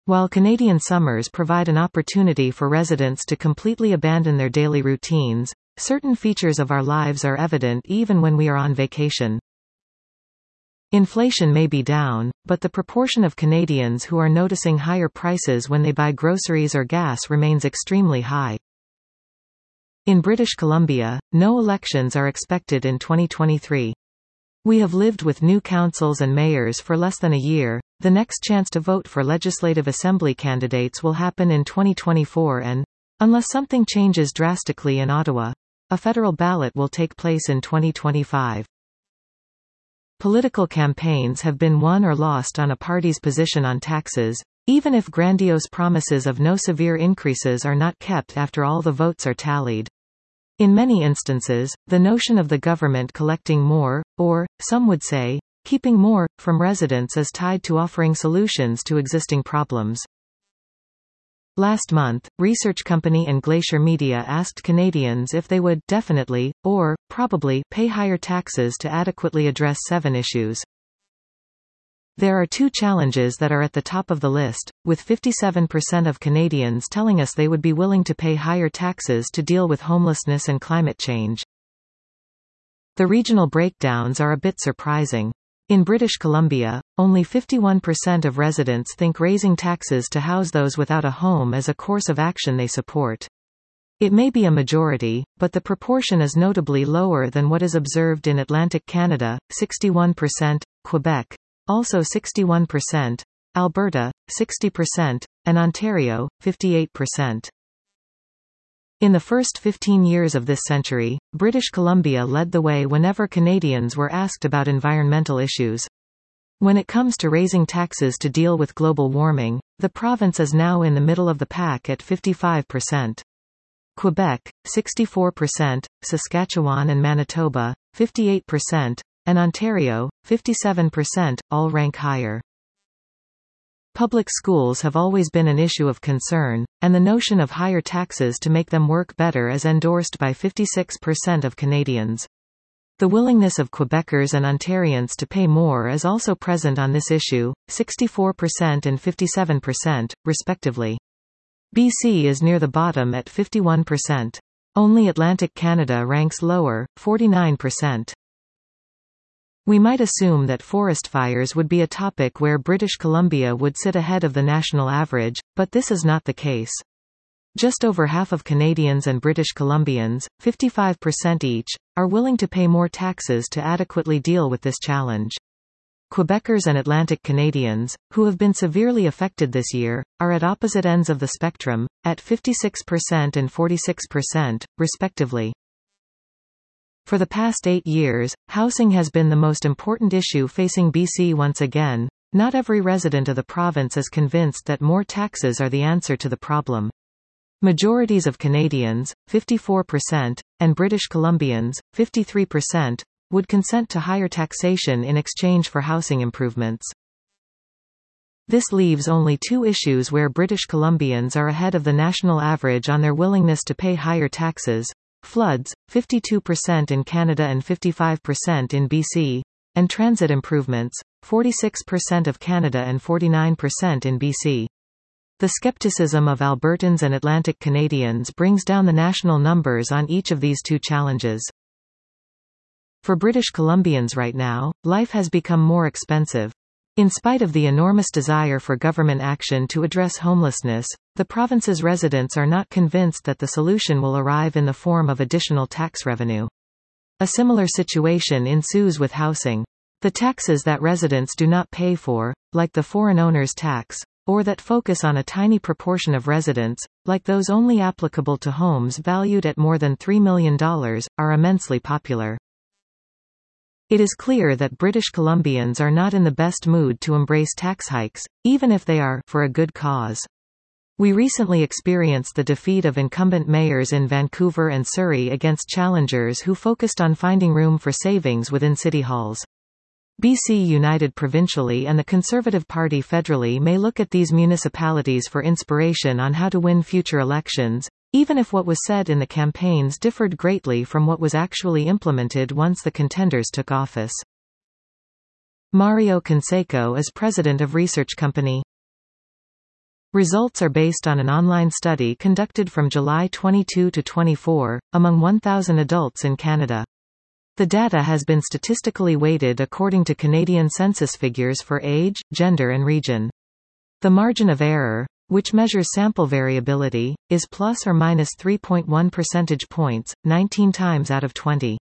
While Canadian summers provide an opportunity for residents to completely abandon their daily routines, certain features of our lives are evident even when we are on vacation. Inflation may be down, but the proportion of Canadians who are noticing higher prices when they buy groceries or gas remains extremely high. In British Columbia, no elections are expected in 2023. We have lived with new councils and mayors for less than a year. The next chance to vote for Legislative Assembly candidates will happen in 2024 and, unless something changes drastically in Ottawa, a federal ballot will take place in 2025. Political campaigns have been won or lost on a party's position on taxes, even if grandiose promises of no severe increases are not kept after all the votes are tallied. In many instances, the notion of the government collecting more, or, some would say, keeping more, from residents is tied to offering solutions to existing problems. Last month, research company and Glacier Media asked Canadians if they would, definitely, or, probably, pay higher taxes to adequately address 7 issues. There are 2 challenges that are at the top of the list, with 57% of Canadians telling us they would be willing to pay higher taxes to deal with homelessness and climate change. The regional breakdowns are a bit surprising. In British Columbia, only 51% of residents think raising taxes to house those without a home is a course of action they support. It may be a majority, but the proportion is notably lower than what is observed in Atlantic Canada, 61%, Quebec, also 61%, Alberta, 60%, and Ontario, 58%. In the first 15 years of this century, British Columbia led the way whenever Canadians were asked about environmental issues. When it comes to raising taxes to deal with global warming, the province is now in the middle of the pack at 55%. Quebec, 64%, Saskatchewan and Manitoba, 58%, and Ontario, 57%, all rank higher. Public schools have always been an issue of concern, and the notion of higher taxes to make them work better is endorsed by 56% of Canadians. The willingness of Quebecers and Ontarians to pay more is also present on this issue, 64% and 57%, respectively. BC is near the bottom at 51%. Only Atlantic Canada ranks lower, 49%. We might assume that forest fires would be a topic where British Columbia would sit ahead of the national average, but this is not the case. Just over half of Canadians and British Columbians, 55% each, are willing to pay more taxes to adequately deal with this challenge. Quebecers and Atlantic Canadians, who have been severely affected this year, are at opposite ends of the spectrum, at 56% and 46%, respectively. For the past 8 years, housing has been the most important issue facing BC once again. Not every resident of the province is convinced that more taxes are the answer to the problem. Majorities of Canadians, 54%, and British Columbians, 53%, would consent to higher taxation in exchange for housing improvements. This leaves only 2 issues where British Columbians are ahead of the national average on their willingness to pay higher taxes: floods, 52% in Canada and 55% in BC, and transit improvements, 46% of Canada and 49% in BC. The skepticism of Albertans and Atlantic Canadians brings down the national numbers on each of these 2 challenges. For British Columbians right now, life has become more expensive. In spite of the enormous desire for government action to address homelessness, the province's residents are not convinced that the solution will arrive in the form of additional tax revenue. A similar situation ensues with housing. The taxes that residents do not pay for, like the foreign owners tax, or that focus on a tiny proportion of residents, like those only applicable to homes valued at more than $3 million, are immensely popular. It is clear that British Columbians are not in the best mood to embrace tax hikes, even if they are for a good cause. We recently experienced the defeat of incumbent mayors in Vancouver and Surrey against challengers who focused on finding room for savings within city halls. BC United provincially and the Conservative Party federally may look at these municipalities for inspiration on how to win future elections, even if what was said in the campaigns differed greatly from what was actually implemented once the contenders took office. Mario Canseco is president of research company Results are based on an online study conducted from July 22 to 24, among 1,000 adults in Canada. The data has been statistically weighted according to Canadian census figures for age, gender and region. The margin of error, which measures sample variability, is plus or minus 3.1 percentage points, 19 times out of 20.